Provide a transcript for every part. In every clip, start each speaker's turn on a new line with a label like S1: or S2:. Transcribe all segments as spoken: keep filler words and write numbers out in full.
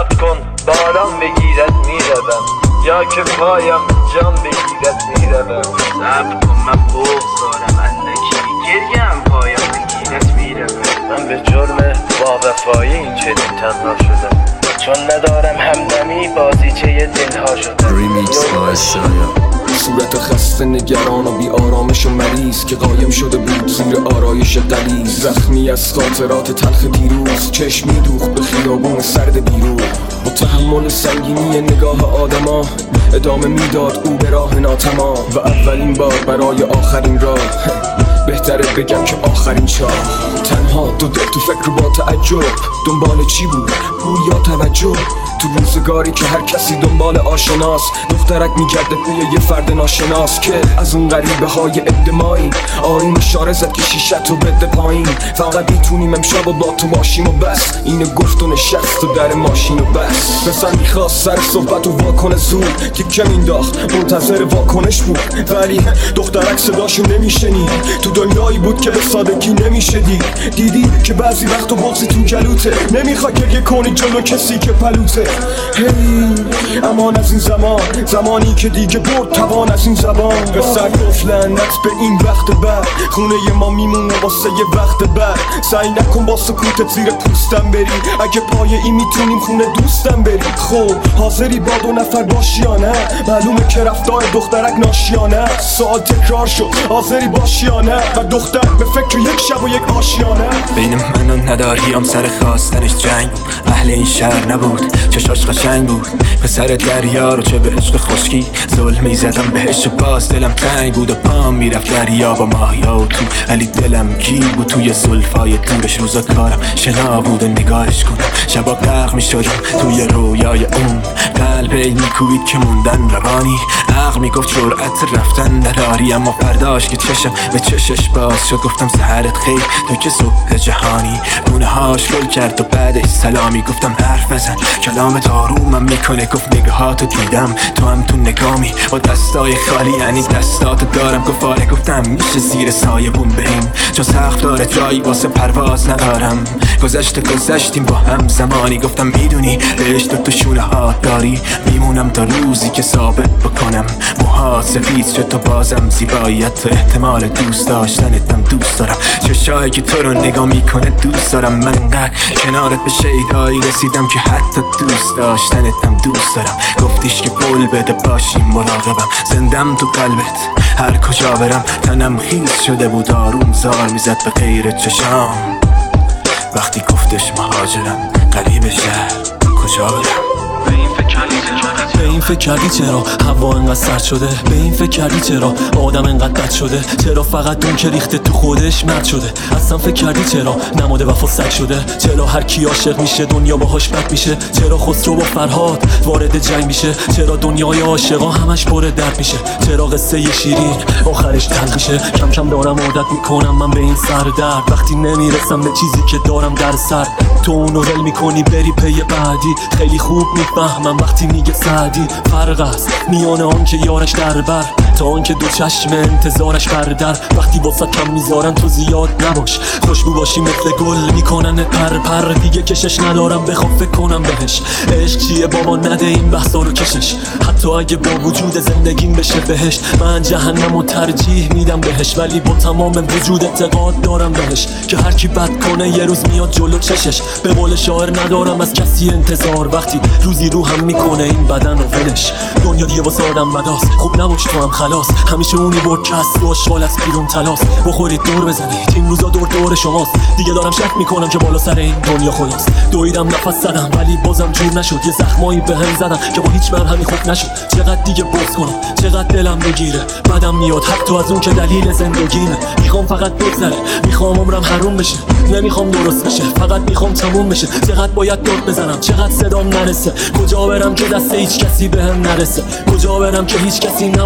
S1: صبر کن باران بگیرد میروم، یا که پایم جان بگیرد میروم.
S2: صبر کن من بغض دارم اندکی، گریم پایم بگیرد میروم.
S1: من به جرم با وفایی این چنین تنها شدم، چون ندارم همدمی بازیچه دلها شدم.
S3: ریمیکس با شایا. صورت خسته نگران و بی آرامش و مریض که قایم شده بود زیر آرایش غلیظ. زخمی از خاطرات تلخ دیروز، چشمی دوخت به خیابون سرد بیرون. با تحمل سنگینی نگاه آدما ادامه میداد او به راه ناتمام. و اولین بار برای آخرین راه، بهتره بگم که آخرین چاه. تنها دو دل تو فکر با تعجب، دنبال چی بود؟ پول یا توجه؟ تو روزگاری که هر کسی دنبال آشناست، دخترک میگرده پی یه فرد ناشناس که از اون غریبه های اجتماعی آروم اشاره زد که شیشتو بده پایین. فقط میتونیم امشب و با تو باشیم و بس. اینو گفت و نشست و در ماشین و بس. پسر میخواست سر صحبت و واکنه زود که کم انداخت، منتظر واکنش بود. ولی دخترک صداشو نمیشنید، تو دنیایی بود که به سادگی نمیشه دید. دیدی که بعضی وقتا بغضی تو گلوته، نمیخوای گریه کنی جلو کسی که پلوته. هی امان از این زمان، زمانی که دیگه برد توان از این زبان. به سر گفت لعنت به این وقت بعد، خونه ی ما میمونه واسه یه وقت بعد. سعی نکن با سکوتت زیر پوستم بری، اگه پای این میتونیم خونه دوستم بری. خب حاضری با دو نفر باشی یا نه؟ معلومه که رفتار دخترک ناشیانه. سوال تکرار شد حاضری باشی یا نه؟ و دختر به فکر یک شب و یک آشیانه.
S4: بین من و نداریم سر خواستنش جنگ بود، اهل این شهر نبود، چشاش قشنگ بود. پسر دریا رو چه به عشق خشکی ظلم میزدم بهش، باز دلم تنگ بود و پام میرفت دریا با ماهیا و تو. ولی دلم گیر بود توی زلفای دورش، روزا کارم شنا بود و نگاهش کنم. شبا غرق میشدم توی رویای اون، قلب میکوبید که موندن روانی. عقل میگفت جرأت رفتن نداری، اما فرداش که چشم به چشش باز شد گفتم سحرت خیر تو که صبح جهانی. گونه هاش گل کرد و بعدش سلامی، گفتم حرف بزن کلامت آرومم میکنه. گفت نگاهاتو دیدم تو هم تو نگامی، با دستای خالی یعنی دستاتو دارم. گفت آره، گفتم میشه زیر سایه بون بریم، چون سقف داره جایی واسه پرواز ندارم. گذشته گذشتیم با هم زمانی، گفتم میدونی بهشت تو شونه هات داری. میمونم تا روزی که ثابت بکنم موهات سفید شد تو بازم زیباییت تو احتمال دوست داشتنتم دوست دارم. چشایی که تو رو نگاه میکنه دوست دارم. من انقدر کنارت به شیدایی رسیدم که حتی دوست داشتنتم دوست دارم. گفتیش که قول بده باشیم مراقبم، زندم تو قلبت هر کجا برم. تنم خیز شده بود آروم زار میزد به غیر چشام، وقتی گفتش مهاجرم قریب شهر کجا برم.
S5: به این فکر کردی چرا هوا انقدر سرد شده؟ به این فکر کردی چرا آدم انقدر بد شده؟ چرا فقط اون که ریخته تو خودش مرد شده؟ اصلا فکر کردی چرا نماده وفا سگ شده؟ چرا هر کی عاشق میشه دنیا باهاش بد میشه؟ چرا خسرو با فرهاد وارد جنگ میشه؟ چرا دنیای عاشقا همش پر درد میشه؟ چرا قصه شیرین آخرش تلخ میشه؟ کم کم دارم عادت میکنم من به این سر درد، وقتی نمیرسم به چیزی که دارم در سر. تو اونو ول میکنی بری پی بعدی، خیلی خوب میفهمم وقتی میگه سعدی. فرق است میان آن که یارش در بر تا آن که دو چشم انتظارش بردر. وقتی واسه کم میذارن تو زیاد نباش، خوشبو باشی مثل گل میکنن پر پر. دیگه کشش ندارم بخوام فکر کنم بهش. عشق چیه بابا نده این بحثا رو کشش، حتی اگه با وجود زندگیم بشه بهش. من جهنمو ترجیح میدم بهش، ولی با تمام وجود اعتقاد دارم بهش که هر کی بد کنه یه روز میاد جلو چشش. به قول شاعر ندارم از کسی انتظار، وقتی روزی رو هم میکنه این بدن رو ولش. دنیا دیگه واسه آدم بداست، خوب نباش تو هم خلاص. همیشه اونی برد که از تو آشغال از بیرون تلاس. بخورید دور بزنید این روزا دور دور شماست. دیگه دارم شک میکنم که بالا سر این دنیا خداست. دویدم نفس زدم ولی بازم جور نشد، یه زخمایی به هم زدم که با هیچ مرهمی خوب نشد. چقدر دیگه بغض کنم، چقدر دلم بگیره، بدم میاد حتی از اون که دلیل زندگیمه. میخوام فقط بگذره، میخوام عمرم حروم بشه، نمیخوام درست بشه، فقط میخوام تموم بشه. چقدر باید داد بزنم، چقدر صدام نرسه، کجا برم که دست هیچ کسی بهم نرسه، کجا برم که هیچ کسی نباشه تو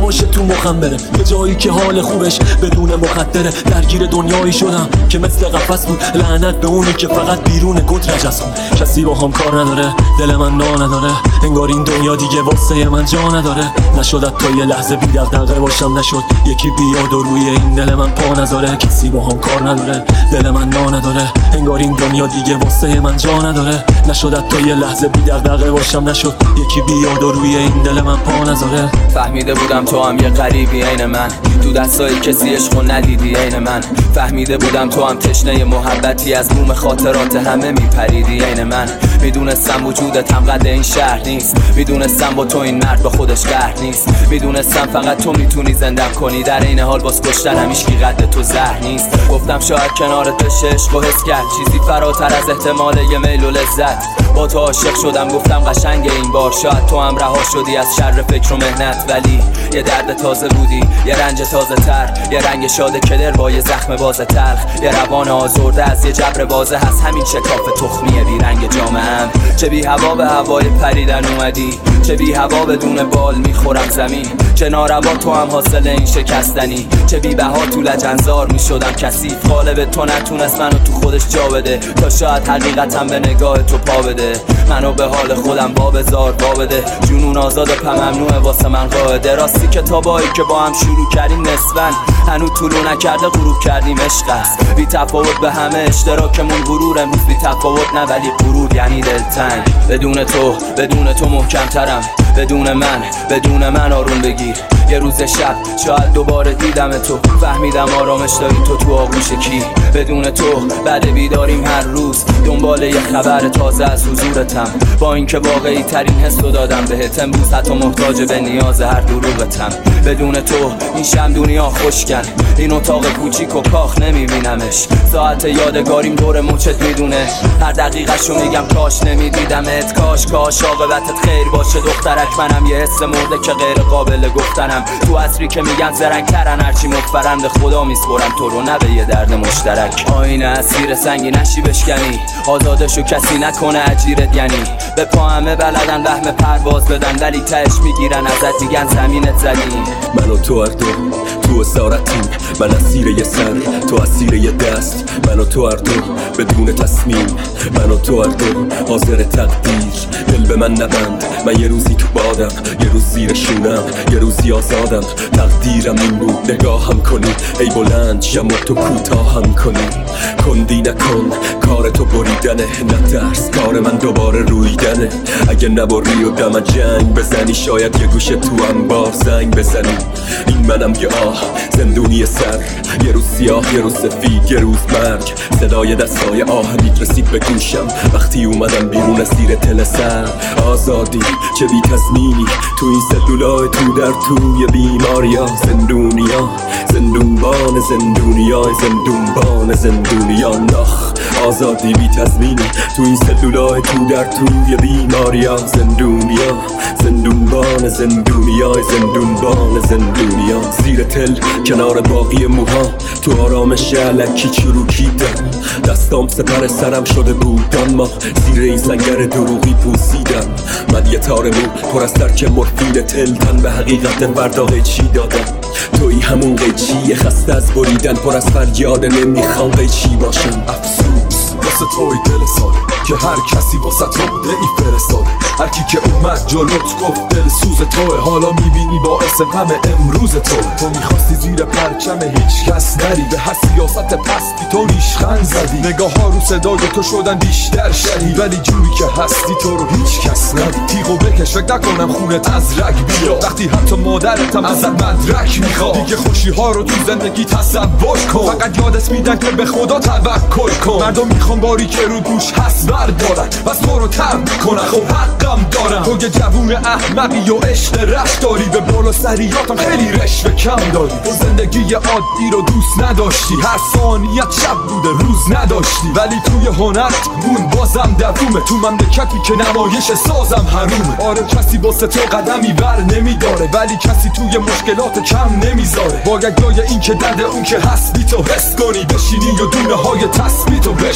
S5: مخم بره یه جایی که حال خوبش بدون مخدره. درگیر دنیایی شدم که مثل قفس بود، لعنت به اونی که فقط بیرون گود رجس خون. کسی با هم کار نداره، دل من نا نداره، انگار این دنیا دیگه واسه من جا نداره. نشد تا یه لحظه بی دغدغه باشم، نشد یکی بیاد و روی این دل من پا نذاره. کسی با هم کار نداره، دل من نا نداره، انگار این دنیا دیگه واسه من جا نداره. نشد تا یه لحظه بی دغدغه باشم، نشد یکی بیاد و روی این دل من پا نذاره.
S6: فهمیده بودم تو هم یه غریبی عین من، تو دستای کسی عشقو ندیدی عین من. فهمیده بودم تو هم تشنه محبتی، از بوم خاطرات همه میپریدی عین من. میدونستم وجودت هم قد این شهر نیست، میدونستم با تو این مرد با خودش قهر نیست، میدونستم فقط تو میتونی زندم کنی، در این حال باز کشتنم هیچکی قد تو زهر نیست. گفتم شاید کنارت بشه عشقو حس کرد، چیزی فراتر از احتمال یه میل و لذت. با تو عاشق شدم گفتم قشنگ این بار، شاید تو هم رها شدی از شر فکر و مهنت، ولی یه درد تازه بودی، یه رنج تازه تر، یه رنگ شاده کدر با یه زخم باز تلخ، یه روان آزرده از یه جبر بازه هست. همین شکاف تخمیه بی رنگ جامعه‌ام، چه بی هوا به هوای پریدن اومدی، چه بی هوا بدون بال میخورم زمین، چه ناروا تو هم حاصل این شکستنی، چه بی بها تو لجنزار میشدم کثیف. قالب تو نتونست منو تو خودش جا بده، تا شاید حقیقتم به نگاه تو پا بده، منو به حال خودم با بذار با بده. جنون آزاد پا ممنوعه واسه من قاعده، راستی کتابایی که با هم شروع کردیم نصفن، هنوز طلوع نکرده غروب کردیم عشق است. بی تفاوت به همه اشتراکمون غرور، امروز بی تفاوت نه ولی غرور یعنی دلتنگ. بدون تو بدون تو محکم‌ترم، بدون من بدون من آروم بگیر. یه روز شب شاید دوباره دیدم تو، فهمیدم آرامش داری تو تو آغوش کی. بدون تو بعد بیداریم هر روز، دنبال یه خبر تازه از حضورتم، با اینکه واقعی ترین حس رو دادم بهت، امروز حتی محتاج به نیاز هر دروغتم. بدون تو این شم دنیا خوشگل، این اتاق کوچیک و کاخ نمیبینمش، ساعت یادگاریم دور مچت میدونه، هر دقیقه‌شو میگم کاش نمیدیدمت، کاش کاش عاقبتت خیر باشه دخترک. منم یه حس مرده که غیر قابل گفتنم، تو عصری که میگن زرنگ‌ترن هرچی مفرند، خدا میسپرم تو رو نه به یه درد مشترک. آینه اسیر سنگی نشی بشکنی، آزادشو کسی نکنه اجیرت، یعنی به پا همه بلدن وهم پرواز بدن، ولی تهش میگیرن ازت میگن زمینت زدی.
S3: من و تو هر دو تو اسارتیم، من اسیر یه سر تو اسیر یه دست، من و تو هر دو بدون تصمیم، من و تو هر دو حاضر تقدیر. دل به من نبند، من یه روزی تو بادم، یه روز زیر شونم، یه روزی آزادم. تقدیرم این بود نگاهم کنی، ای بلند شم و تو کوتاهم کنی. کندی نکن کار تو بریدنه، نترس کار من دوباره رویدنه. اگه نبری و دم جنگ بزنی، شاید یه گوشه تو انبار زنگ بزنی. این منم یه آه زندونی سر، یه روز سیاه یه روز سفید یه روز مرگ. صدای دستای آهنیت رسید به گوشم وقتی اومدم بیرون از زیر تل سر. آزادی چه بی تضمینی تو این سلولای تو در توی بیماریا. زندونیا زندونبان زندونیا زندونبان زندونیا نخ. آزادی بی تضمینی تو این سلولای تو در توی بیماریا. زندونیا زندونبان زندونیا زندونبان زندونیا. زیر تل کنار باقی موها تو آرامش علکی چروکیدم، دستام سپر سرم شده بود ما زیر این سنگر دروغی پوسیدم. من یه تار مو پر از ترک مورفین تل، تن به حقیقت فردا قیچی دادم. توی همون قیچی خسته از بریدن، پر از فریاد نمیخوام قیچی باشم.
S7: افسوس واسه توی دل ساده که هر کسی واسه تو بوده ای فرستاده. هر کی که اومد جلوت گفت دل سوز توه، حالا میبینی باعث غم امروز توه. تو میخواستی زیر پرچم هیچ کس نری، به هر سیاست پستی تو ریشخند زدی. نگاه ها رو صدای تو شدن بیشتر شهید، ولی جوری که هستی تو رو هیچ کس ندید. تیغو بکش فکر نکنم خونت از رگ بیاد، وقتی حتی مادرتم ازت مدرک میخواد. دیگه خوشی ها رو تو زندگی تصور کن، فقط یادت میدن که به خدا توکل کن. مردم میخوان باری که رو دوش هست بردارن، بس تو رو تم کنن خب حقم دارم. تو یه جوون احمقی و عشق رشت داری، به بالا سریاتم خیلی رشوه کم داری. تو زندگی عادی رو دوست نداشتی، هر ثانیت شب بوده روز نداشتی، ولی توی هنرت مون بازم دوومه. تو مملکتی که نمایش سازم حرومه. آره کسی واسه تو قدمی بر نمیداره، ولی کسی توی مشکلات کم نمیذاره. باید جای این که درد اون که هست بی تو حس کنی، بشینی و دونه های تسبیح تو بشنوی.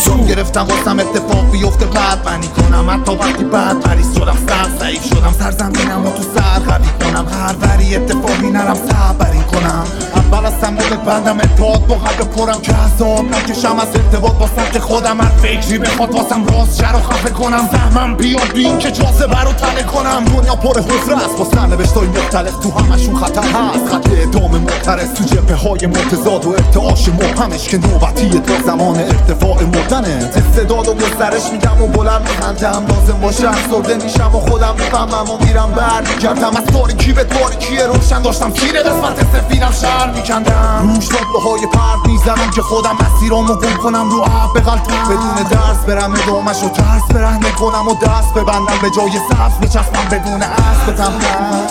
S8: زوم گرفتم واسم اتفاق بیفته بعد منی کنم حتی وقتی بعد پریز شدم سر ضعیف شدم سرزمینم و تو سر قوی کنم هر وری اتفاقی نرم صبری کنم اول از صندوق بندم اتحاد با قلب پرم که حساب نکشم از ارتباط با سمت خودم هر فکری بخواد واسم راست شر و خفه کنم زحمم بیاد بین که جاذبه رو تله کنم دنیا پر حفره است با سرنوشتای مختلف تو همشون خطر هست خط اعدام معترض تو جبهه های متضاد و ارتعاش مبهمش که نوبتیه تا زمان ارتفاع مردنه استعداد و گسترش میدم و بلند میخندم لازم باشه افسرده میشم و خودم میفهمم و میرم برمیگردم از تاریکی به تاریکی روشن داشتم تیر قسمت سفیدم شهر میکندم روش رابله های پرد میزنم که خودم مسیرامو گم کنم رو عب بغلطم بدون درس برم ادامش و ترس برهنه کنم و دست ببندم به جای سبز بچسبم بدون اسب تنبل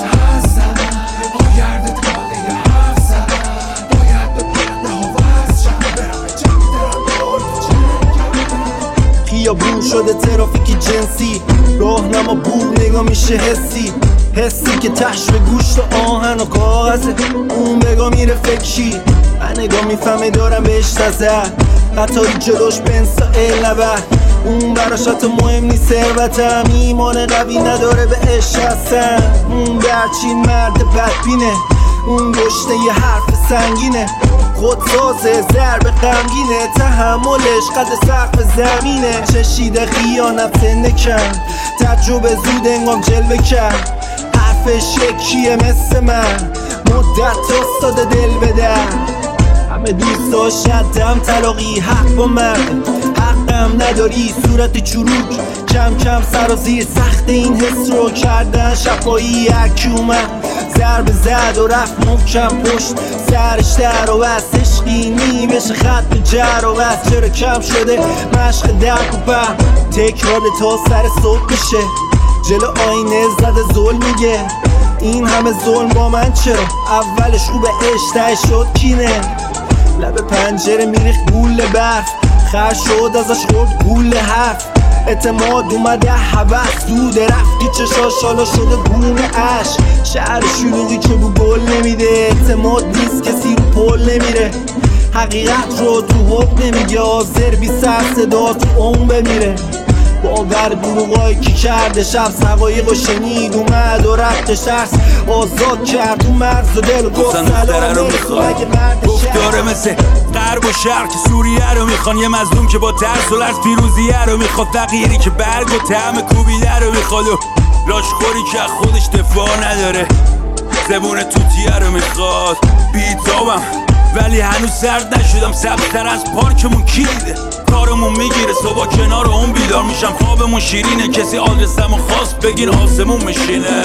S9: خیابون شده ترافیکی جنسی راهنما بود نگاه میشه حسی حسی که تش به گوشت و آهن و کاغذه اون بگاه میره فکشی من نگاه میفهمه دارم بهش تزه قطاری جلوش بنسا النبه اون براش حتی مهم نیست ثروتم ایمان قوی نداره به عشق هستم اون برچین مرد بدبینه اون گشته یه حرف سنگینه خودسازه ضرب غمگینه تحملش قد سقف زمینه چشیده خیانت سنده کن تجربه زود انگام جلوه کرد حرفش یکیه مثل من مدت استاد دل بدن همه دوست داشتم طلاقی حق با من حقم نداری صورت چروک کم کم سرازیر سخت این حس رو کردن شفایی یکی اومد ضربه زد و رفت محکم پشت سرش در و بست عشقی نیمش خط به جر و بست چرا کم شده مشق درک و بهم تکرار تا سر صبح میشه جلو آینه زده ظلم میگه این همه ظلم با من چرا اولش خوبه اشتای شد کینه لب پنجره میریخ گول برف خر شد ازش خورد گول حرف اعتماد اومده حوث دوده رفتی چشاش حالا شده گونه عشق شهر شلوغی که بو گل نمیده اعتماد نیست کسی رو پل نمیره حقیقت رو تو حب نمیگه آزر بی سر صدا تو اون بمیره باور دروغایی که کرده شب سقایق و شنید اومد و رفتش ترس آزاد کرد تو مرز و دل گفت سلام
S10: گفت داره مثل غرب و شرق که سوریه رو میخوان یه مظلوم که با ترس و لرز پیروزیه رو میخواد فقیری که برگ و طعم کوبیده رو میخواد و لاشخوری که خودش دفاع نداره زبون توتیه رو میخواد بیتابم ولی هنوز سرد نشدم سبزتر از پارکمون کلیده کارمون میگیره صبح کنار اون بیدار میشم خوابمون شیرینه کسی آدرسمو خواست بگیر آسمون میشینه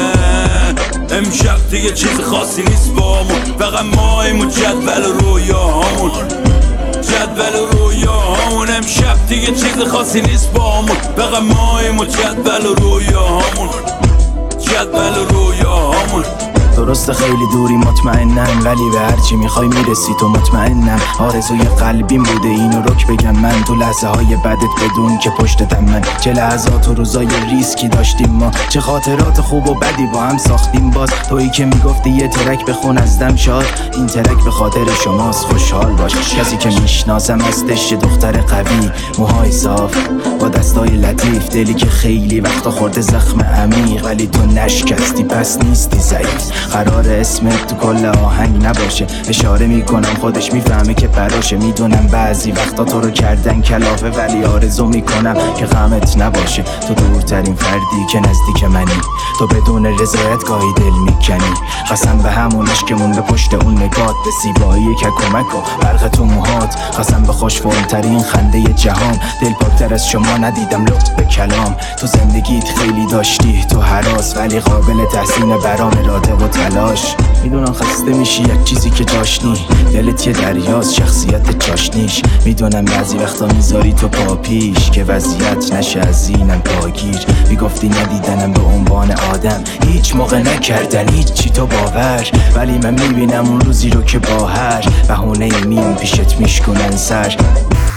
S10: امشب دیگه چیز خاصی نیست بامون فقط ماییم و جدول رویاهامون جدول رویاهامون امشب دیگه چیز خاصی نیست بامون فقط ماییم و جدول رویاهامون جدول رویاهامون
S4: درسته خیلی دوری مطمئنم ولی به هرچی میخوای میرسی تو مطمئنم آرزوی قلبیم بوده اینو رک بگم من تو لحظه های بدت بدون که پشتتم من چه لحظات و روزای ریسکی داشتیم ما چه خاطرات خوب و بدی با هم ساختیم باز تویی که میگفتی یه ترک بخون از دم شاد این ترک به خاطر شماست خوشحال باش کسی که میشناسم هستش دختر قوی موهای صاف با دستای لطیف دلی که خیلی وقتا خورده زخم عمیق ولی تو نشکستی پس نیستی ضعیف قرار اسمت تو کل آهنگ نباشه اشاره میکنم خودش میفهمه که براشه میدونم بعضی وقتا تو رو کردن کلافه ولی آرزو میکنم که غمت نباشه تو دورترین فردی که نزدیک منی تو بدون رضایت گاهی دل میکنی قسم به همونش که مونده پشت اون نگات به زیبایی که کمک و برق تو موهات قسم به خوش فرمترین خنده جهان دل پاکتر از شما ندیدم لطف به کلام تو زندگیت خیلی داشتی تو هراس ولی قابل تحسین برام اراده و تلاش میدونم خسته میشی یک چیزی که جاشنی دلت یه دریاست شخصیت چاشنیش میدونم بعضی وقتا میذاری تو پا پیش که وضعیت نشه از اینم پاگیر میگفتی ندیدنم به عنوان آدم هیچ موقع نکردن هیچ چی تو باور ولی من میبینم اون روزی رو که با هر بهونه میون پیشت میشکنن سر